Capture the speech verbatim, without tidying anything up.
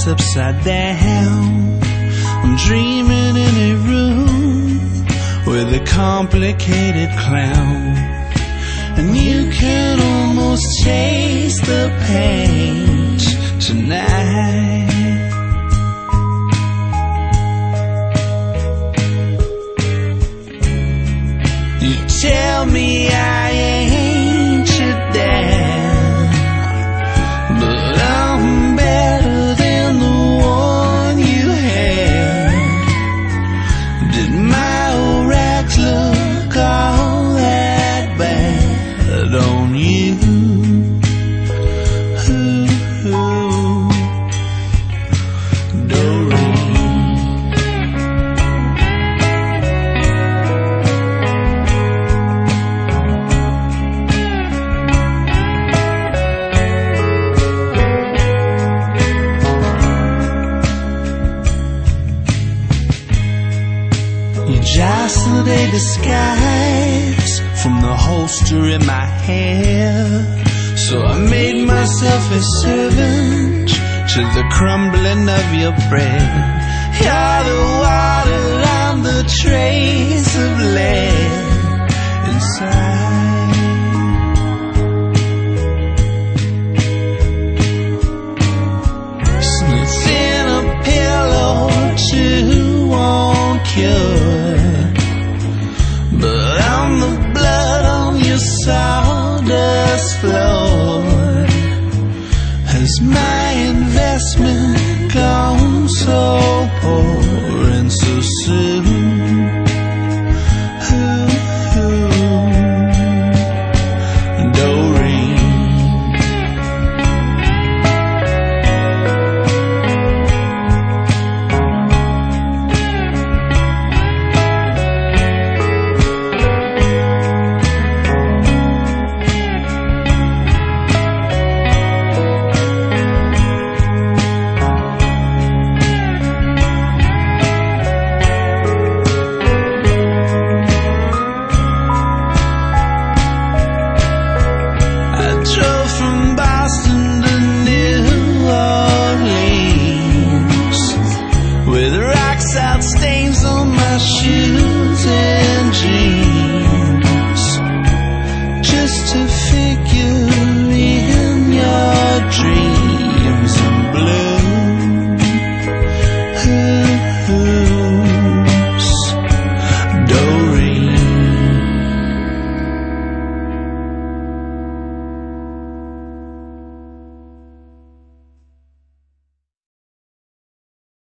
upside down. I'm dreaming in a room with a complicated clown, and you can almost taste the paint tonight. You tell me I ain't your dad, but I'm better than the one you had. Did my old rags look all that bad on you? Ooh, ooh, Doreen. You jostled a disguise from the holster in my hair, so I made myself a servant to the crumbling of your bread. You're the water, I'm the trace of lead.